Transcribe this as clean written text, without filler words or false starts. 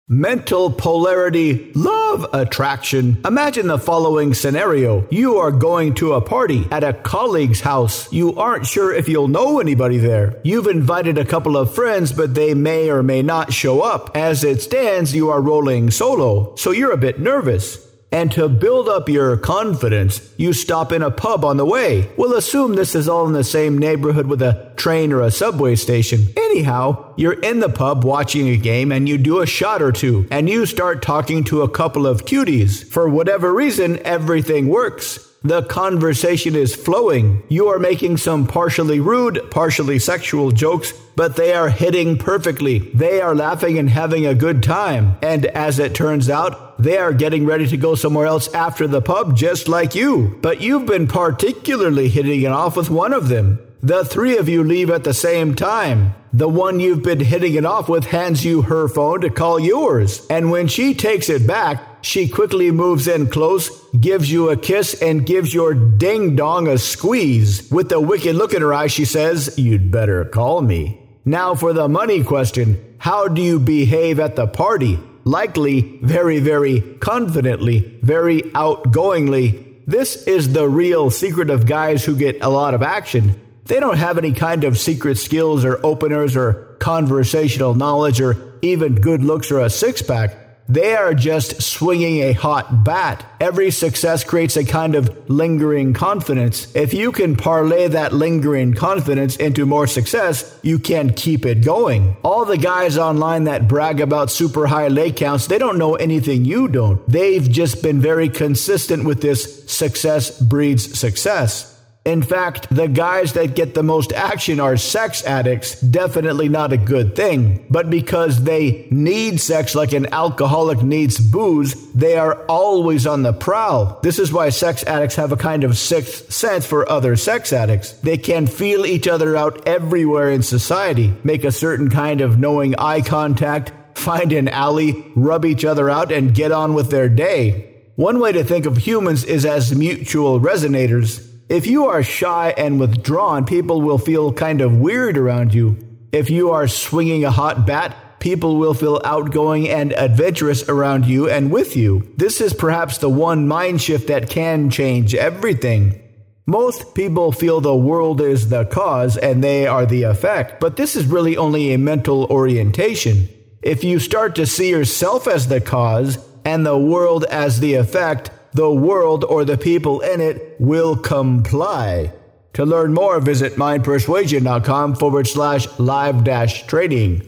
Mental polarity, love attraction. Imagine the following scenario. You are going to a party at a colleague's house. You aren't sure if you'll know anybody there. You've invited a couple of friends, but they may or may not show up. As it stands, you are rolling solo, so you're a bit nervous. And to build up your confidence, you stop in a pub on the way. We'll assume this is all in the same neighborhood with a train or a subway station. Anyhow, you're in the pub watching a game and you do a shot or two, and you start talking to a couple of cuties. For whatever reason, everything works. The conversation is flowing. You are making some partially rude, partially sexual jokes, but they are hitting perfectly. They are laughing and having a good time. And as it turns out, they are getting ready to go somewhere else after the pub just like you. But you've been particularly hitting it off with one of them. The three of you leave at the same time. The one you've been hitting it off with hands you her phone to call yours. And when she takes it back, she quickly moves in close, gives you a kiss, and gives your ding-dong a squeeze. With a wicked look in her eye, she says, "You'd better call me." Now for the money question. How do you behave at the party? Likely, very, very confidently, very outgoingly. This is the real secret of guys who get a lot of action. They don't have any kind of secret skills or openers or conversational knowledge or even good looks or a six-pack. They are just swinging a hot bat. Every success creates a kind of lingering confidence. If you can parlay that lingering confidence into more success, you can keep it going. All the guys online that brag about super high leg counts, they don't know anything you don't. They've just been very consistent with this success breeds success. In fact, the guys that get the most action are sex addicts. Definitely not a good thing. But because they need sex like an alcoholic needs booze, they are always on the prowl. This is why sex addicts have a kind of sixth sense for other sex addicts. They can feel each other out everywhere in society, make a certain kind of knowing eye contact, find an alley, rub each other out, and get on with their day. One way to think of humans is as mutual resonators. If you are shy and withdrawn, people will feel kind of weird around you. If you are swinging a hot bat, people will feel outgoing and adventurous around you and with you. This is perhaps the one mind shift that can change everything. Most people feel the world is the cause and they are the effect, but this is really only a mental orientation. If you start to see yourself as the cause and the world as the effect, the world or the people in it will comply. To learn more, visit mindpersuasion.com/live-trading.